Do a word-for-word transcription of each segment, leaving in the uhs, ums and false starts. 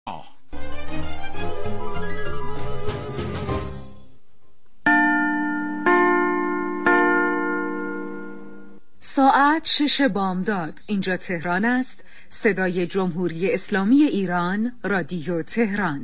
ساعت شش بامداد. اینجا تهران است. صدای جمهوری اسلامی ایران، رادیو تهران.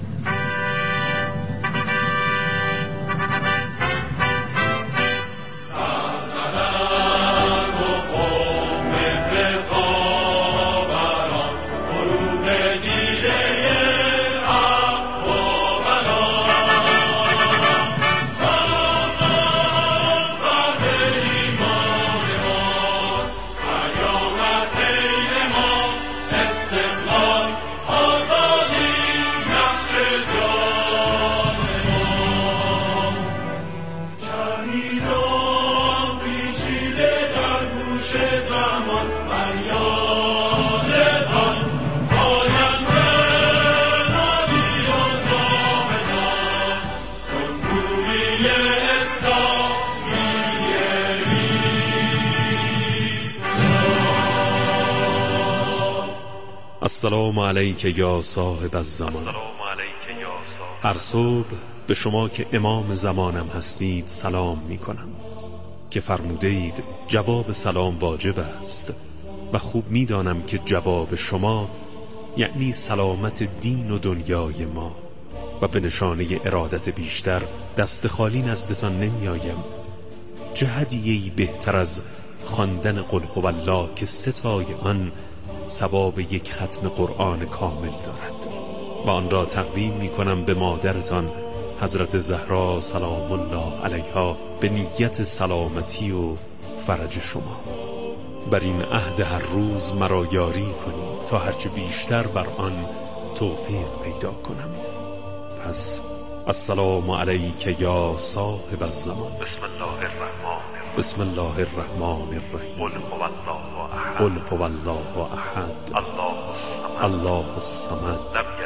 السلام علیک یا صاحب الزمان. هر صبح به شما که امام زمانم هستید سلام می کنم که فرموده اید جواب سلام واجب است و خوب می دانم که جواب شما یعنی سلامت دین و دنیای ما و به نشانه ارادت بیشتر دست خالی نزدتان نمی آیم. چه هدیه‌ای بهتر از خواندن قل هو الله که ستای آن ثواب یک ختم قرآن کامل دارد و آن را تقدیم می کنم به مادرتان حضرت زهرا سلام الله علیها به نیت سلامتی و فرج شما. بر این عهد هر روز مرا یاری کنی تا هرچه بیشتر بر آن توفیق پیدا کنم. پس السلام علیک یا صاحب الزمان. بسم الله الرحمن بسم الله الرحمن الرحیم. قل هو الله احد. قل هو الله احد. الله الصمد. الله الصمد.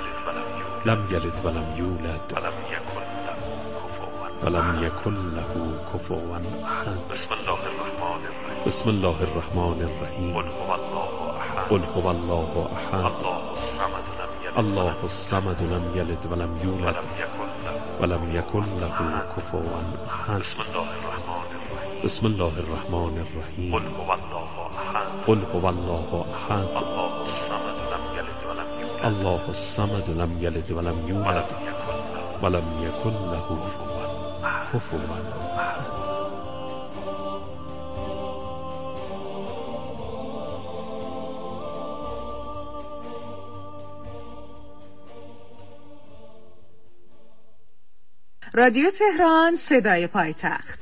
لم یلد ولم یولد. لم یلد ولم یولد ولم یکن له کفوا ولم یکن له کفوا احد. بسم الله الرحمن الرحیم. بسم الله الرحمن الرحیم. قل هو الله احد. قل هو الله احد. الله الصمد لم یلد. الله الصمد لم یلد ولم یولد ولم یکن له ولم یکن له کفوا احد. بسم الله الرحمن الرحیم. بسم الله الرحمن الرحیم. قل هو الله احد. قل هو الله احد. الله الصمد لم یلد ولم الله الصمد لم یلد ولم یولد یولد ولم ولم یکن له یکن له کفوا احد. رادیو تهران، صدای پایتخت.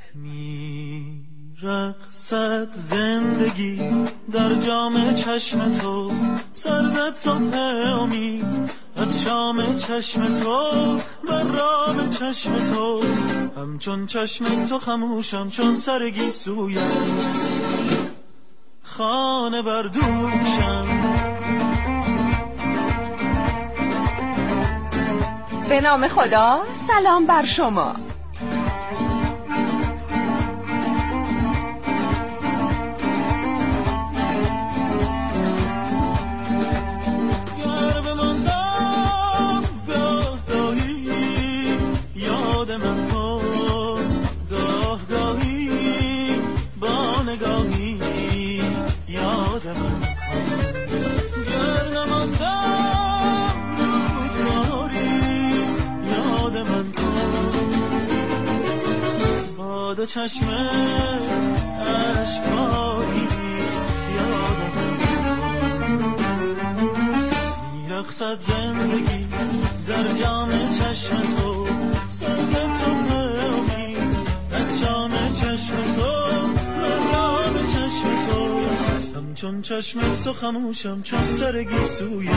رقصد زندگی در جام چشم تو، سرزد صبح امید از شام چشم تو، بر رام چشم تو همچون چشم تو خموشم چون سرگی سویت، خانه بر دوشم. به نام خدا، سلام بر شما. چشم اشکایی یادم میرقصد زندگی در جام چشم تو، سرزد صبح امید از شام چشم تو، رام چشم تو همچون چشم تو خموشم چون سرگی سویت،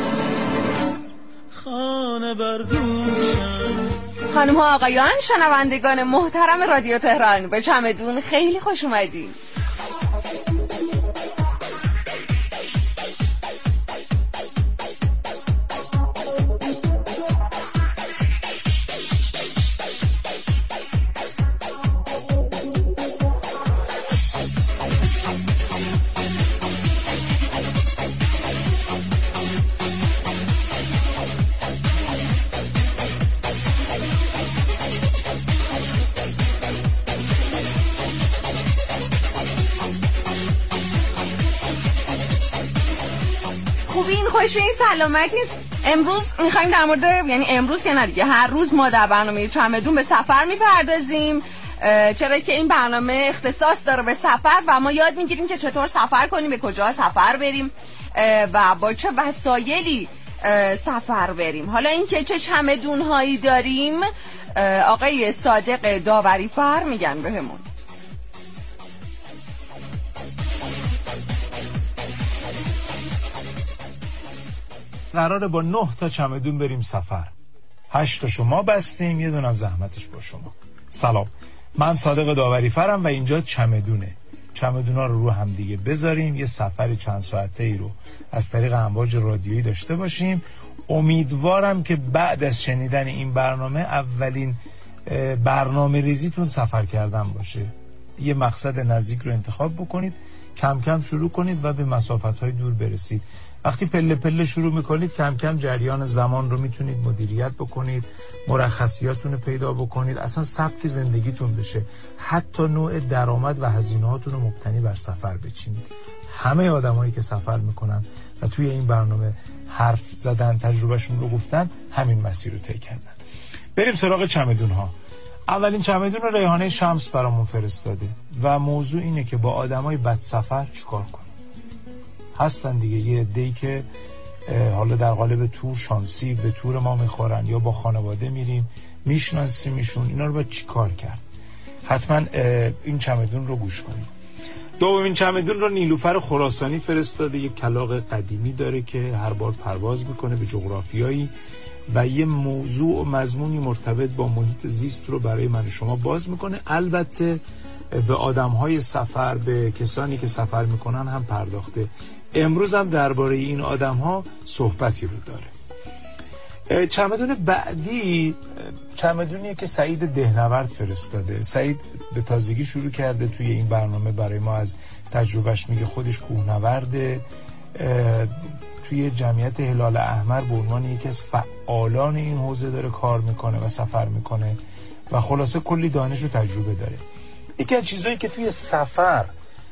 خانه بر دوشم. خانم ها آقایان، شنوندگان محترم رادیو تهران، به چمدون خیلی خوش اومدید. خوش این سلامتی است. امروز میخوایم در مورد، یعنی امروز که نه دیگه، هر روز ما در برنامه چمدون به سفر میپردازیم، چرا که این برنامه اختصاص داره به سفر و ما یاد میگیریم که چطور سفر کنیم، به کجا سفر بریم و با چه وسایلی سفر بریم. حالا این که چه چمدون هایی داریم آقای صادق داوری فر میگن بهمون. قراره با نه تا چمدون بریم سفر. هشت تا شما بستیم، یه دونم زحمتش با شما. سلام، من صادق داوری فرم و اینجا چمدونه. چمدونا رو رو هم دیگه بذاریم، یه سفر چند ساعته ای رو از طریق امواج رادیویی داشته باشیم. امیدوارم که بعد از شنیدن این برنامه اولین برنامه ریزیتون سفر کردن باشه. یه مقصد نزدیک رو انتخاب بکنید، کم کم شروع کنید و به مسافت‌های دور برسید. وقتی پله پله شروع میکنید کم کم جریان زمان رو میتونید مدیریت بکنید، مرخصیاتون رو پیدا بکنید، اصلا سبک زندگیتون بشه، حتی نوع درآمد و هزینه‌هاتون رو مبتنی بر سفر بچینید. همه آدمایی که سفر میکنن و توی این برنامه حرف زدن، تجربهشون رو گفتن، همین مسیر رو طی کردن. بریم سراغ چمدون ها. اولین چمدون رو ریحانه شمس برامون فرستاده و موضوع اینه که با آدمای بد سفر چیکار کنیم. هستن دیگه یه عده‌ای که حالا در قالب تور شانسی به تور ما میخورن یا با خانواده میریم میشناسیمشون. اینا رو باید چی کار کرد؟ حتما این چمدون رو گوش کنید. دومین چمدون رو نیلوفر خراسانی فرستاده. یک کلاغ قدیمی داره که هر بار پرواز میکنه به جغرافیایی و یه موضوع و مضمونی مرتبط با محیط زیست رو برای من و شما باز میکنه. البته به آدم‌های سفر، به کسانی که سفر میکنن هم پرداخته. امروز هم درباره این آدم‌ها صحبتی رو داره. چمدون بعدی چمدونیه که سعید دهنورد فرستاده. سعید به تازگی شروع کرده توی این برنامه برای ما از تجربهش میگه. خودش کوهنورده، توی جمعیت هلال احمر به عنوان یکی از فعالان این حوزه داره کار میکنه و سفر میکنه و خلاصه کلی دانش و تجربه داره. یکی از چیزایی که توی سفر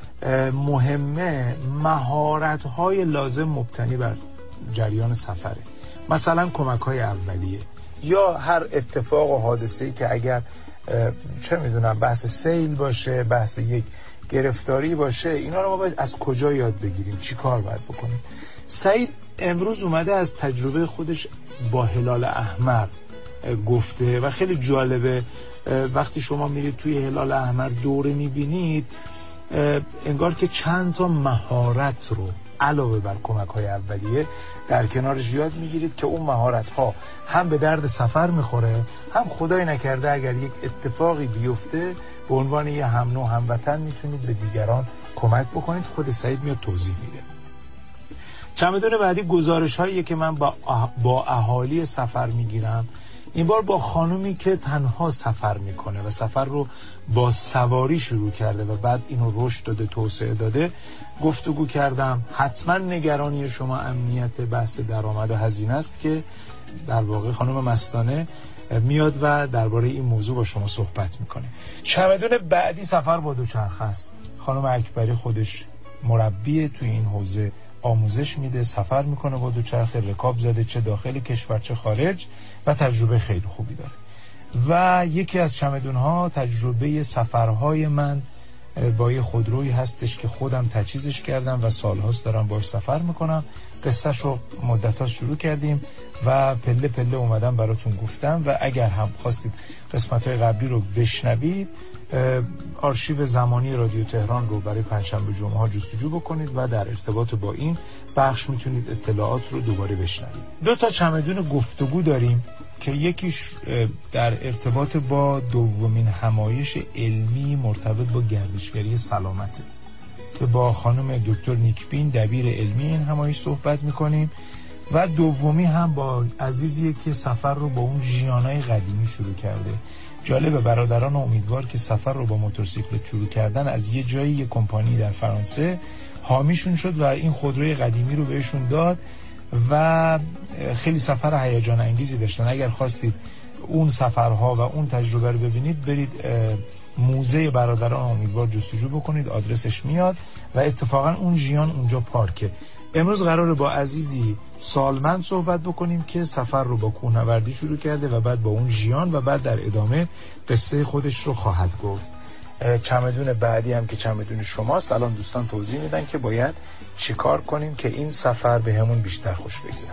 مهمه مهارت‌های لازم مبتنی بر جریان سفره. مثلا کمک‌های اولیه یا هر اتفاق و حادثه‌ای که اگر چه میدونم بحث سیل باشه، بحث یک گرفتاری باشه، اینا رو ما باید از کجا یاد بگیریم، چی کار باید بکنیم. سعید امروز اومده از تجربه خودش با هلال احمر گفته و خیلی جالبه. وقتی شما میرید توی هلال احمر دوره میبینید، انگار که چند تا مهارت رو علاوه بر کمک‌های اولیه در کنارش یاد میگیرید که اون مهارت‌ها هم به درد سفر میخوره، هم خدای نکرده اگر یک اتفاقی بیفته به عنوان یه هم نوع هموطن میتونید به دیگران کمک بکنید. خود سعید میاد توضیح میده. چمدون بعدی گزارش‌هاییه که من با با اهالی سفر میگیرم. این بار با خانومی که تنها سفر میکنه و سفر رو با سواری شروع کرده و بعد اینو رشد داده، توسعه داده. گفتگو کردم. حتما نگرانی شما امنیت بحث درآمد و هزینه است که در واقع خانم مستانه میاد و درباره این موضوع با شما صحبت میکنه. چمدون بعدی سفر با دوچرخه است. خانم اکبری خودش مربی توی این حوزه، آموزش میده، سفر میکنه با دوچرخه، رکاب زده چه داخل کشور چه خارج و تجربه خیلی خوبی داره. و یکی از چمدون‌ها تجربه سفرهای من با یه خودرویی هستش که خودم تجهیزش کردم و سالهاست دارم باش سفر میکنم. قصهش رو مدت‌ها شروع کردیم و پله پله اومدم براتون گفتم و اگر هم خواستید قسمت‌های قبلی رو بشنوید، آرشیو زمانی رادیو تهران رو برای پنجشنبه جمعه ها جستجو بکنید و در ارتباط با این بخش میتونید اطلاعات رو دوباره بشنوید. دو تا چمدون گفتگو داریم که یکیش در ارتباط با دومین همایش علمی مرتبط با گردشگری سلامته که با خانم دکتر نیکبین دبیر علمی این همایش صحبت میکنیم و دومی هم با عزیزیه که سفر رو با اون ژیانای قدیمی شروع کرده. جالبه برادران امیدوار که سفر رو با موتورسیکلت شروع کردن از یه جایی یه کمپانی در فرانسه حامیشون شد و این خودروی قدیمی رو بهشون داد و خیلی سفر هیجان انگیزی داشتن. اگر خواستید اون سفرها و اون تجربه رو ببینید برید موزه برادران امیدوار جستجو بکنید، آدرسش میاد و اتفاقا اون ژیان اونجا پارکه. امروز قراره با عزیزی سالمند صحبت بکنیم که سفر رو با کوهنوردی شروع کرده و بعد با اون ژیان و بعد در ادامه قصه خودش رو خواهد گفت. چمدون بعدی هم که چمدون شماست. الان دوستان توضیح میدن که باید چیکار کنیم که این سفر به همون بیشتر خوش بگذره.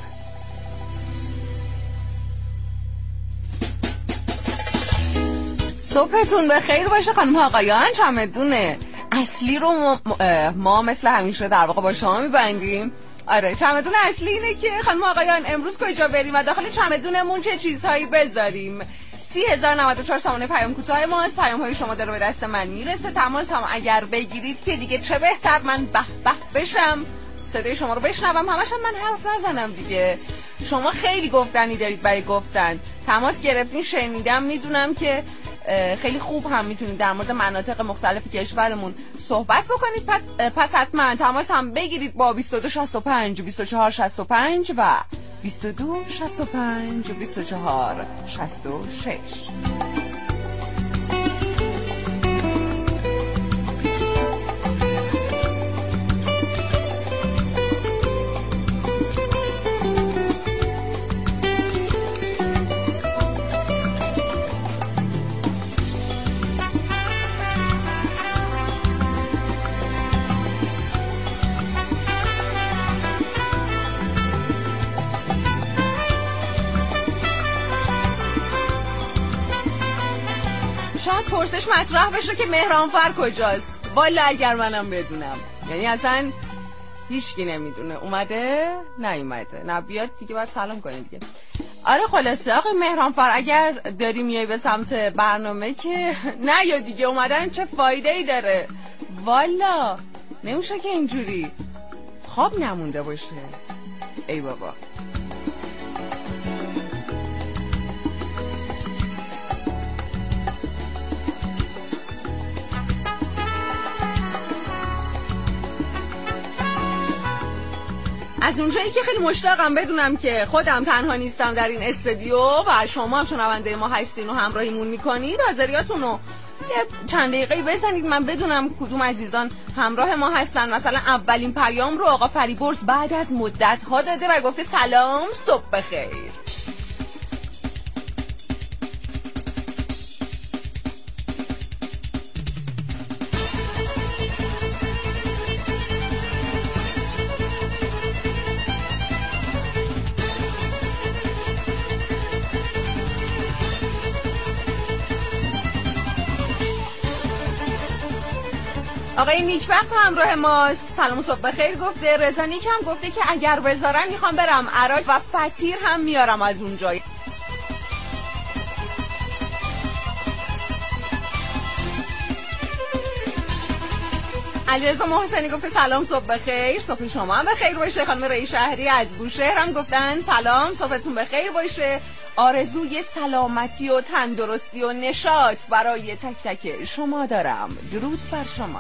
صبحتون بخیر باشه خانم آقایان. چمدون اصلی رو ما, ما مثل همیشه در واقع با شما میبندیم. آره چمدون اصلی اینه که خانم آقایان امروز کجا بریم و داخل چمدونمون چه چیزهایی بذاریم. سی هزار و نود و چهار سامانه پیام کوتاه ماست. پیام های شما در به دست من میرسه. تماس هم اگر بگیرید که دیگه چه بهتر من به به بشم، صدای شما رو بشنوم، همش هم من حرف نزنم دیگه. شما خیلی گفتنی دارید برای گفتن. تماس گرفتین، شنیدم، میدونم که خیلی خوب هم میتونید در مورد مناطق مختلف کشورمون صحبت بکنید. پس حتما تماس هم بگیرید با بیست و دو شصت و پنج بیست و چهار شصت و پنج و بیست و دو شصت و پنج بیست و چهار شصت و شش. شاید پرسش مطرح بشه که مهرانفر کجاست. والا اگر منم بدونم، یعنی اصلا هیچکی نمیدونه. اومده نیومده، نه بیاد دیگه باید سلام کنید دیگه. آره خلاصه آقای مهرانفر اگر داری میای به سمت برنامه که نه یا دیگه اومدن چه فایده ای داره. والا نمیشه که اینجوری خواب نمونده باشه. ای بابا. از اونجایی که خیلی مشتاقم بدونم که خودم تنها نیستم در این استودیو و شما هم شنونده ما هستین و همراهیمون میکنید، حاضریاتون رو یه چند دقیقه بزنید من بدونم کدوم عزیزان همراه ما هستن. مثلا اولین پیام رو آقا فریبرز بعد از مدت ها داده و گفته سلام صبح بخیر. آقای نیکبخت همراه ماست، سلام صبح بخیر گفته. رضا نیک هم گفته که اگر بذارن میخوام برم عراق و فطیر هم میارم از اونجا. علیرضا محسنی گفته سلام صبح بخیر، صبح شما هم بخیر باشه. خانم رئی شهری از بوشهر هم گفتن سلام صبحتون بخیر باشه. آرزوی سلامتی و تندرستی و نشاط برای تک تک شما دارم. درود بر شما.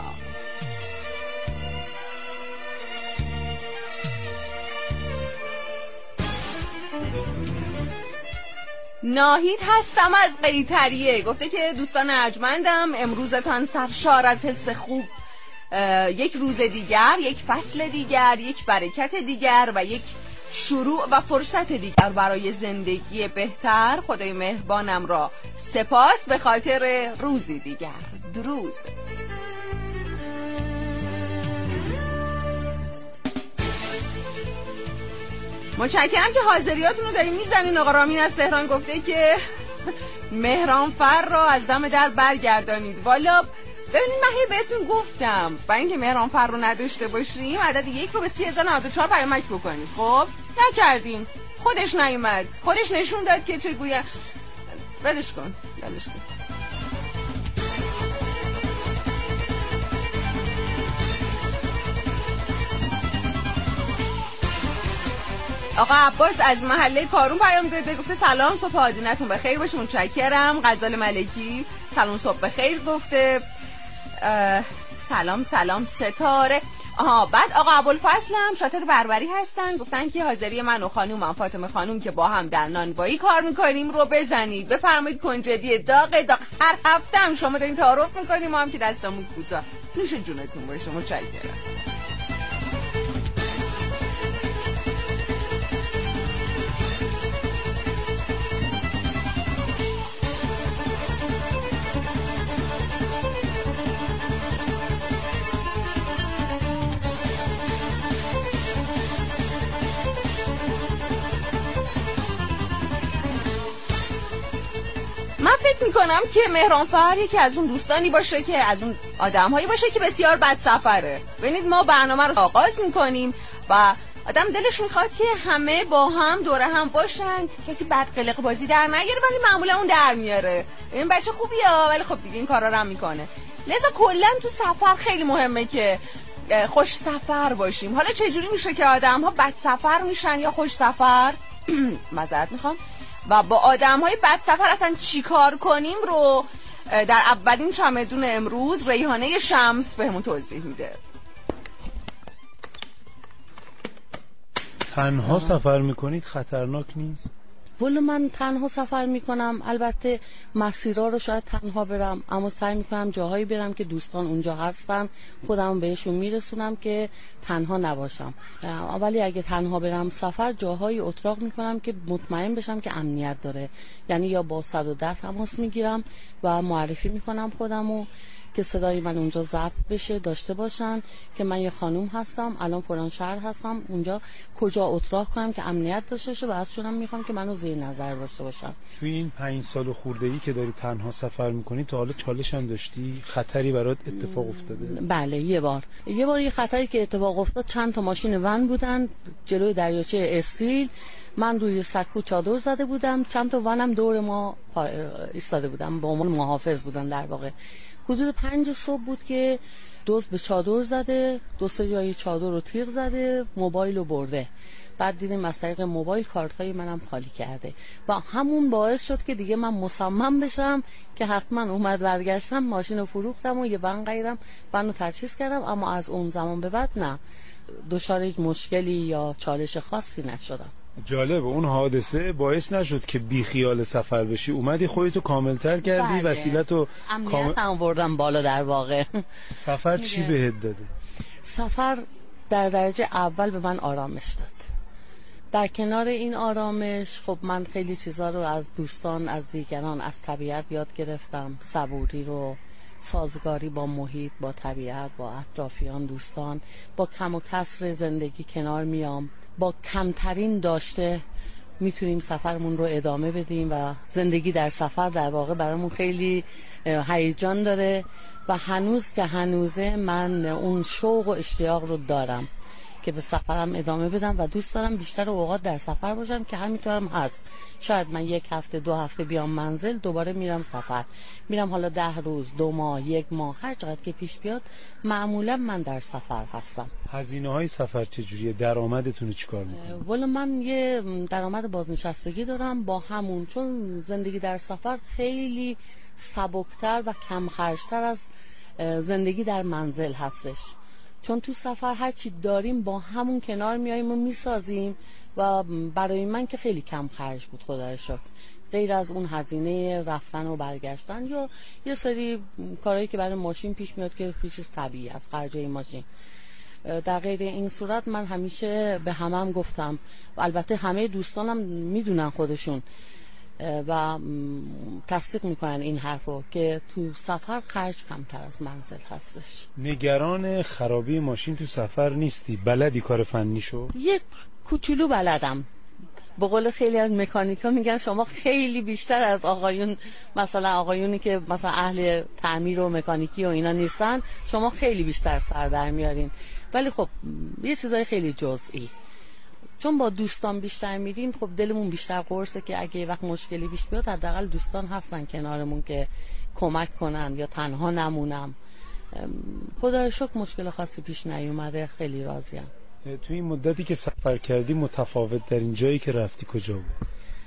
ناهید هستم از قیطریه گفته که دوستان ارجمندم امروزتان سرشار از حس خوب، یک روز دیگر، یک فصل دیگر، یک برکت دیگر و یک شروع و فرصت دیگر برای زندگی بهتر. خدای مهربانم را سپاس به خاطر روزی دیگر. درود. متشکرم که حاضریاتونو دارین میزنین. آقا رامین از تهران گفته که مهرانفر را از دم در برگردانید. والا ببینید من هی بهتون گفتم برای اینکه مهرانفر رو نداشته باشیم عدد یک رو به سی هزار و نود و چهار پیامک بکنید. خب نکردین، خودش نیومد، خودش نشون داد که چگویه. بلش کن بلش کن. آقا عباس از محله کارون پیام داده گفته سلام صبح آدینتون بخیر باشه. متشکرم. غزال ملکی سلام صبح بخیر گفته. سلام سلام ستاره. آها بعد آقا ابوالفضل هم شاطر بربری هستن گفتن که حاضری من و خانومم فاطمه خانوم که با هم در نانوایی کار میکنیم رو بزنید. بفرمایید کنجدی داغ داغ. هر هفته هم شما دارین تعارف میکنیم ما هم که دستمون کوتاه. نوش جونتون باشه. متشکرم. فکر میکنم که مهرانفر یکی از اون دوستانی باشه که از اون آدم‌هایی باشه که بسیار بد سفره. ببینید ما برنامه رو آغاز میکنیم و آدم دلش میخواد که همه با هم دوره هم باشن، کسی بد قلق بازی در نیاره، ولی معمولا اون در میاره. این بچه خوبیه ولی خب دیگه این کارا رو هم میکنه. لذا کلا تو سفر خیلی مهمه که خوش سفر باشیم. حالا چجوری میشه که آدم ها بد سفر میشن یا خوش سفر؟ معذرت میخوام. و با آدم های بد سفر اصلا چی کار کنیم رو در اولین چمدون امروز ریحانه شمس بهمون توضیح میده. تنها سفر میکنید خطرناک نیست؟ ولی من تنها سفر میکنم، البته مسیرها رو شاید تنها برم، اما سعی میکنم جاهایی برم که دوستان اونجا هستن، خودم بهشون میرسونم که تنها نباشم. ولی اگه تنها برم سفر، جاهایی اتراق میکنم که مطمئن بشم که امنیت داره، یعنی یا با صد و ده تماس میگیرم و معرفی میکنم خودمو که صدای من اونجا ضبط بشه، داشته باشن که من یه خانوم هستم، الان فلان شهر هستم، اونجا کجا اتراق کنم که امنیت داشته باشه و ازشونم میخوام که منو زیر نظر داشته باشن. توی این پنج سال خورده‌ای که داری تنها سفر میکنی تا حالا چالش هم داشتی؟ خطری برات اتفاق افتاده؟ بله، یه بار یه بار یه خطری که اتفاق افتاد، چند تا ماشین ون بودن جلوی دریاچه استیل، من روی سکو چادر زده بودم، چند تا ونم دور ما ایستاده بودم، به عنوان محافظ بودن. در واقع حدود پنج صبح بود که دزد به چادر زده، دو سه جای چادر رو تیغ زده، موبایل رو برده. بعد دیدیم از طریق موبایل کارتای منم خالی کرده و همون باعث شد که دیگه من مصمم بشم که حتما اومد برگشتم، ماشین رو فروختم و یه ون خریدم، ون رو تجهیز کردم. اما از اون زمان به بعد نه، دچار هیچ مشکلی یا چالش خاصی نشدم. جالب، اون حادثه باعث نشد که بی خیال سفر بشی، اومدی خودتو کاملتر کردی، بله. وسیلتو امنیت هم بردم بالا. در واقع سفر چی بهت داده؟ سفر در درجه اول به من آرامش داد. در کنار این آرامش خب من خیلی چیزا رو از دوستان، از دیگران، از طبیعت یاد گرفتم. صبوری رو، سازگاری با محیط، با طبیعت، با اطرافیان، دوستان. با کم و کسر زندگی کنار میام، با کمترین داشته میتونیم سفرمون رو ادامه بدیم و زندگی در سفر در واقع برامون خیلی هیجان داره و هنوز که هنوزه من اون شوق و اشتیاق رو دارم که به سفرم ادامه بدم و دوست دارم بیشتر اوقات در سفر باشم که همینطورم هست. شاید من یک هفته دو هفته بیام منزل، دوباره میرم سفر، میرم حالا ده روز، دو ماه، یک ماه، هر چقدر که پیش بیاد، معمولا من در سفر هستم. هزینه های سفر چجوریه؟ درآمدتون چیکار میکنید؟ والا من یه درآمد بازنشستگی دارم، با همون، چون زندگی در سفر خیلی سبکتر و کم خرجتر از زندگی در منزل هستش. چون تو سفر هر چی داریم با همون کنار میاییم و میسازیم و برای من که خیلی کم خرج بود، خدا رو شکر، غیر از اون هزینه رفتن و برگشتن یا یه سری کارهایی که برای ماشین پیش میاد که پیش طبیعی از خرجای ماشین. در غیر این صورت من همیشه به همم گفتم و البته همه دوستانم میدونن خودشون و تصدیق میکنن این حرفو که تو سفر خرج کمتر از منزل هستش. نگران خرابی ماشین تو سفر نیستی؟ بلدی کار فنیشو؟ یک کوچولو بلدم. به قول خیلی از مکانیکا میگن شما خیلی بیشتر از آقایون، مثلا آقایونی که مثلا اهل تعمیر و مکانیکی و اینا نیستن، شما خیلی بیشتر سر در میارین. ولی خب یه چیزای خیلی جزئی، چون با دوستان بیشتر میریم، خب دلمون بیشتر قرصه که اگه وقت مشکلی پیش بیاد حداقل دوستان هستن کنارمون که کمک کنن یا تنها نمونم. خدا رو شکر مشکل خاصی پیش نیومده، خیلی راضیم. تو این مدتی که سفر کردی متفاوت در این جایی که رفتی کجا بود؟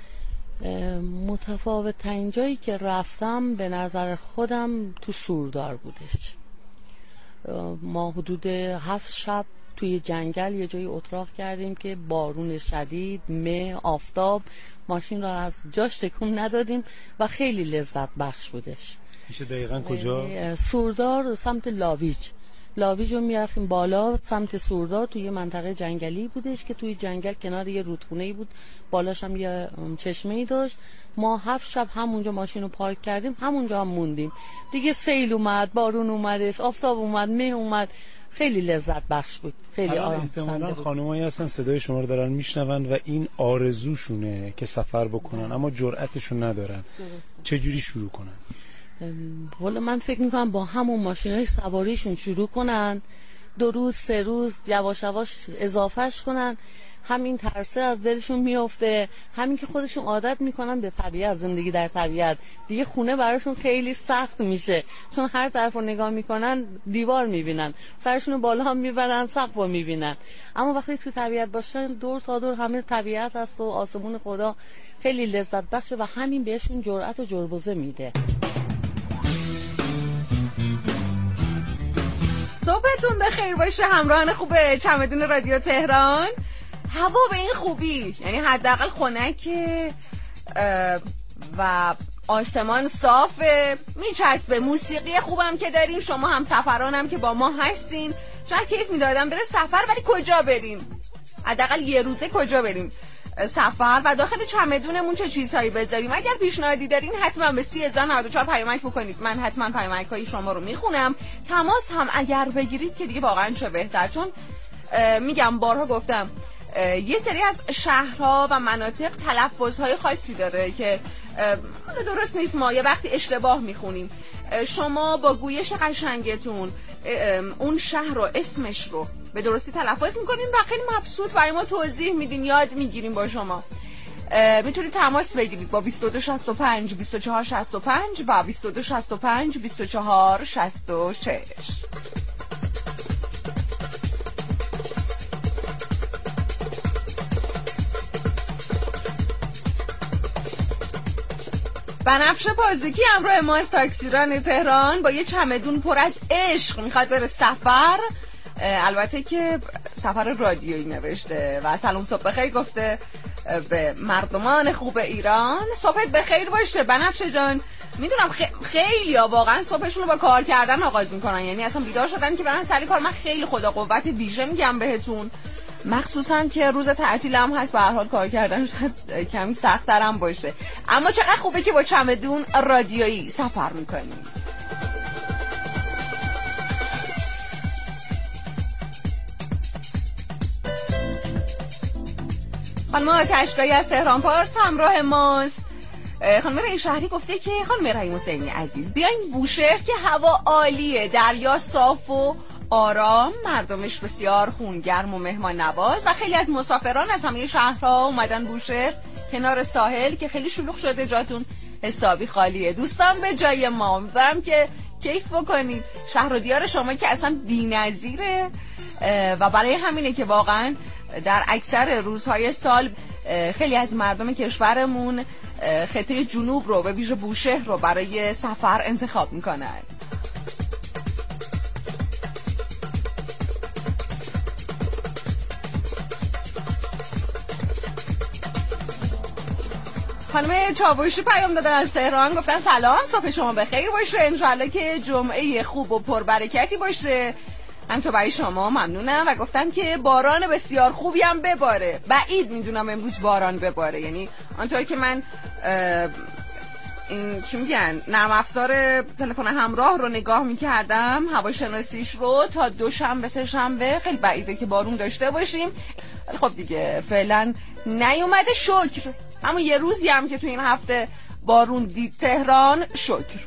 متفاوت ترین جایی که رفتم به نظر خودم تو سوردار بودش. ما حدود هفت شب توی جنگل یه جایی اتراق کردیم که بارون شدید، مه، آفتاب، ماشین را از جاش تکون ندادیم و خیلی لذت بخش بودش. میشه دقیقاً کجا؟ سوردار، سمت لاویج. لاویج رو میرفتیم بالا سمت سوردار، توی منطقه جنگلی بودش که توی جنگل کنار یه رودخونه‌ای بود، بالاش هم یه چشمه‌ای داشت. ما هفت شب همونجا ماشین رو پارک کردیم، همونجا هم موندیم. دیگه سیل اومد، بارون اومدش، آفتاب اومد، مه اومد، خیلی لذت بخش بود، خیلی آرام احتمالاً خانمایی هستن صدای شما رو دارن میشنون و این آرزوشونه که سفر بکنن اما جرأتشون ندارن. چه جوری شروع کنن؟ والا من فکر میکنم با همون ماشینای سواریشون شروع کنن، دو روز سه روز یواش یواش اضافهش کنن، همین ترسه از دلشون میفته، همین که خودشون عادت میکنن به طبیعت، زندگی در طبیعت، دیگه خونه براشون خیلی سخت میشه چون هر طرف رو نگاه میکنن دیوار میبینن، سرشون رو بالا هم میبرن، سقف رو میبینن. اما وقتی تو طبیعت باشن دور تا دور همه طبیعت هست و آسمون خدا، خیلی لذت بخشه و همین بهشون جرأت و جربوزه میده. صبحتون بخیر باشه همراهان خوب چمدون رادیو تهران. هوا به این خوبی، یعنی حداقل خنکه و آسمان صافه، میچسبه، موسیقی خوبم که داریم، شما هم سفرانم که با ما هستین. چقدر کیف میدادم بره سفر، ولی کجا بریم؟ حداقل یه روزه کجا بریم سفر و داخل چمدونمون چه چیزهایی بذاریم؟ اگر پیشنهادی دارین حتما به سی هزار و نود و چهار پیامک بکنید، من حتما پیامک‌های شما رو میخونم. تماس هم اگر بگیرید که دیگه واقعا چه بهتر، چون میگم بارها گفتم یه سری از شهرها و مناطق تلفظهای خاصی داره که درست نیست، ما یه وقتی اشتباه میخونیم. شما با گویش قشنگتون اون شهر رو، اسمش رو به درستی تلفظ میکنین و خیلی مبسوط برای ما توضیح میدین، یاد میگیریم با شما. میتونید تماس بگیرید با بیست و دو شصت و پنج بیست و چهار شصت و پنج و بیست و دو شصت و پنج بیست و چهار شصت و شش. بنفشه پازوکی همراه ماست، تاکسیران تهران، با یه چمدون پر از عشق میخواد بره سفر. البته که سفر رادیویی نوشته و سلام صبح بخیر گفته به مردمان خوب ایران. صبحت بخیر باشه بنفشه جان. میدونم خیلی ها واقعا صبحشون رو با کار کردن آغاز میکنن، یعنی اصلا بیدار شدن که برن سر کار. من خیلی خدا قوت ویژه میگم بهتون، مخصوصا که روز تعطیلم هست، به هر حال کار کردن شاید کمی سخت‌ترم باشه، اما چقدر خوبه که با چمدون رادیویی سفر میکنیم. خانم آتشگاهی از تهران پارس همراه ماست. خانم رئی شهری گفته که خانم رئی حسینی عزیز بیاین بوشهر که هوا عالیه، دریا صاف و آرام، مردمش بسیار خونگرم و مهمان نواز و خیلی از مسافران از همه شهرها اومدن بوشهر کنار ساحل که خیلی شلوغ شده، جاتون حسابی خالیه. دوستان به جای ما، امیدوارم که کیف بکنید. شهر و دیار شما که اصلا بی‌نظیره و برای همینه که واقعا در اکثر روزهای سال خیلی از مردم کشورمون خطه جنوب رو، به ویژه بوشهر رو برای سفر انتخاب میکنن. خانم چاوشی پیام دادن از تهران، گفتن سلام، صبح شما بخیر باشه، انشالله که جمعه خوب و پربرکتی باشه. همینطور برای شما ممنونم و گفتن که باران بسیار خوبی هم بباره. بعید میدونم امروز باران بباره، یعنی آنطور که من این چی میگن نرم افزار تلفن همراه رو نگاه میکردم، هواشناسیش رو، تا دوشنبه سه شنبه خیلی بعیده که بارون داشته باشیم. ولی خب دیگه فعلا نیومده، شکر. همون یه روزی هم که تو این هفته بارون دید تهران، شکر.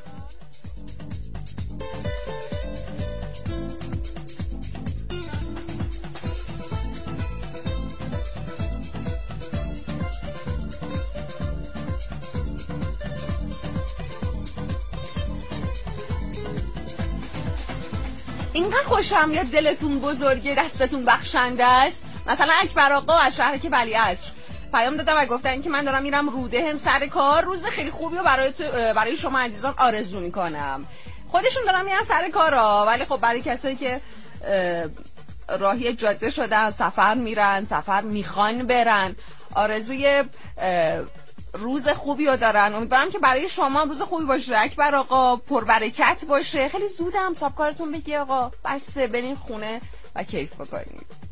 اینقدر خوشم میاد، دلتون بزرگه، دستتون بخشنده است. مثلا اکبر آقا از شهر که ولیعصر پیام دادم و گفتن که من دارم میرم روده هم سر کار، روز خیلی خوبی رو برای برای شما عزیزان آرزو میکنم. خودشون دارم میرن سر کارا، ولی خب برای کسایی که راهی جاده شدن، سفر میرن، سفر میخوان برن، آرزوی روز خوبی رو دارن. امیدوارم که برای شما روز خوبی باشه اکبر آقا، پربرکت باشه. خیلی زودم صاحب کارتون بگی آقا بسه، برین خونه و کیف بکنید.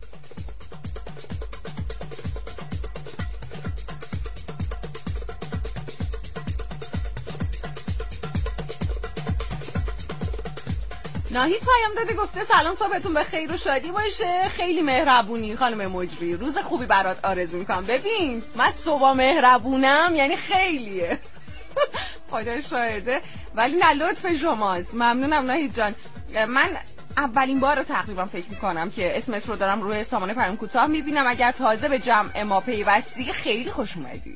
ناهید پیام داده گفته سلام صبحتون بخیر و شادی باشه. خیلی مهربونی خانم مجری، روز خوبی برات آرزو میکنم. ببین من صبح مهربونم یعنی خیلیه خدا شاهده، ولی نه لطف شماست. ممنونم ناهید جان. من اولین بار رو تقریبا فکر میکنم که اسمت رو دارم روی سامانه پیام کوتاه میبینم. اگر تازه به جمع ما پیوستی خیلی خوش اومدی.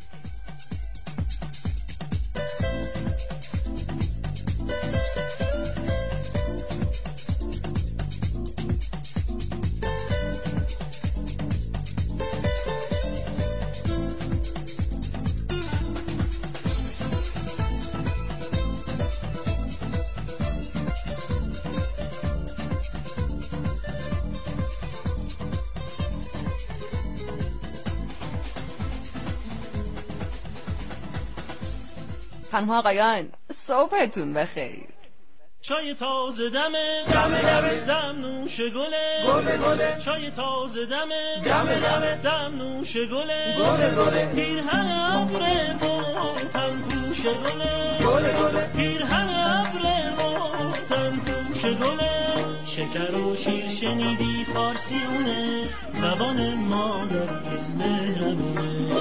خانم آقایان صبحتون بخیر. چای تازه دمه دمه دمه دم نوش گله گله گله. چای تازه دمه دمه دمه دم نوش گله گله گله. پیرهن ابر و تن پوش گله گله گله. پیرهن ابر و تن پوش گله. شکر و شیر شنیدی فارسیونه، زبان مادری مهربونه.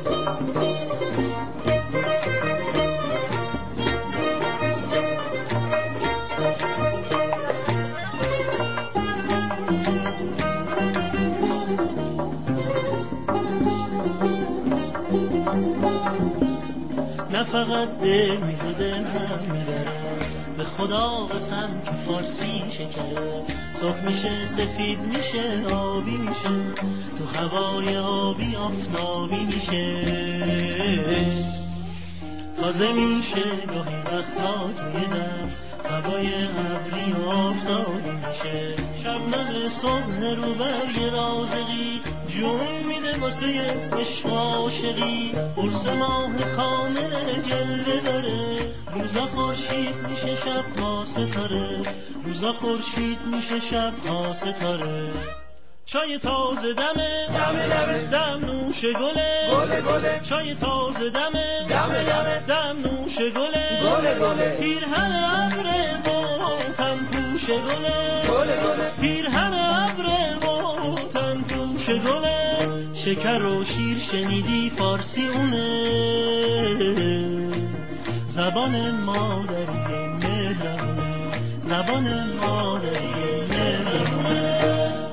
نه فقط دل میزده هم میبره، به خدا قسم که فارسی شکره. سرخ میشه سفید میشه آبی میشه، تو هوای آبی آفتابی میشه. تازه میشه گاهی وقتا توی دم، هوای ابری آفتابی میشه. شبنم صبح رو برگ رازقی، جون میده واسه عشق عاشقی. قرص ماه کامل جلوه داره، روزا خورشید میشه شب ها ستاره. روزا خورشید میشه شب ها ستاره. چای تازه دمه دمه دمه دم نوش گله گله گله. چای تازه دمه دمه دمه دم نوش گله گله گله. پیرهن ابر و تن پوش گله گله گله. پیرهن ابر و تن پوش گله. شکر و شیر شنیدی فارسی اونه، زبان مادری مهربونه. زبان مادری مهربونه.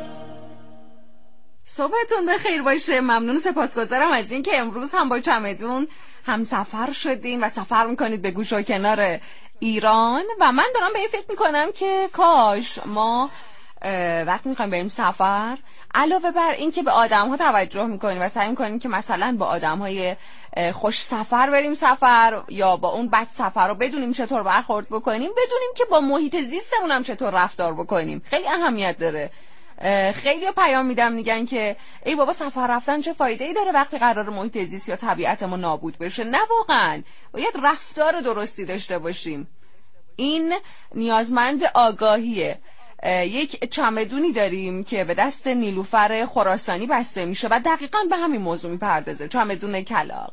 صبحتون بخیر باشه. ممنون سپاسگزارم از این که امروز هم با چمدون هم سفر شدیم و سفر میکنید به گوش و کنار ایران. و من دارم به این فکر میکنم که کاش ما وقتی میخوایم بریم سفر، علاوه بر این که به آدم ها توجه میکنیم و سعی میکنیم که مثلا با آدم های خوش سفر بریم سفر، یا با اون بد سفر رو بدونیم چطور برخورد بکنیم، بدونیم که با محیط زیستمون هم چطور رفتار بکنیم. خیلی اهمیت داره. خیلی پیام میدم میگن که ای بابا سفر رفتن چه فایده ای داره وقتی قرار محیط زیست یا طبیعتمون نابود بشه. نه واقعا باید رفتار درستی داشته باشیم. این نیازمند آگاهیه. یک چمدونی داریم که به دست نیلوفر خراسانی بسته میشه و دقیقاً به همین موضوع میپردازه. چمدون کلاغ.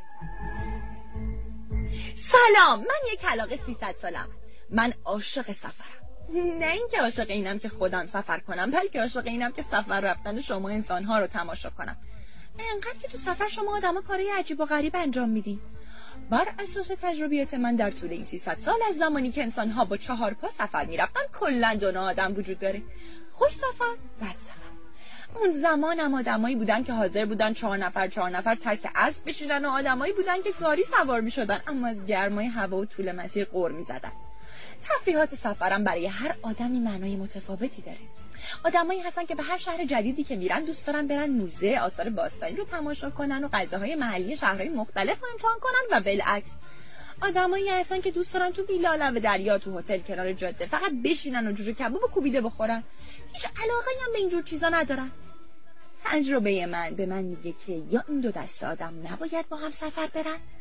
سلام، من یک کلاغ سیصد سالم. من عاشق سفرم. نه اینکه عاشق اینم که خودم سفر کنم، بلکه عاشق اینم که سفر رفتن شما انسان‌ها رو تماشا کنم. انقدر که تو سفر شما آدم‌ها کارهای عجیب و غریب انجام میدین. بر اساس تجربیات من در طول این سیصد سال از زمانی که انسان‌ها با چهار پا سفر می‌رفتن، کلاً دو نوع آدم وجود داره: خوش سفر، بد سفر. اون زمان هم آدمایی بودن که حاضر بودن چهار نفر چهار نفر ترک اسب بشینن و آدمایی بودن که گاری سوار می‌شدن اما از گرمای هوا و طول مسیر غر می‌زدن. تفریحات سفرم برای هر آدمی معنای متفاوتی داره. آدمایی هستن که به هر شهر جدیدی که میرن دوست دارن برن موزه آثار باستانی رو تماشا کنن و غذاهای محلی شهرهای مختلف رو امتحان کنن و بالعکس. آدمایی هستن که دوست دارن تو ویلا لب دریا تو هتل کنار جاده فقط بشینن و جوجه کباب و کوبیده بخورن. هیچ علاقه‌ای هم به اینجور چیزا ندارن. تجربه من به من میگه که یا این دو دسته آدم نباید با هم سفر برن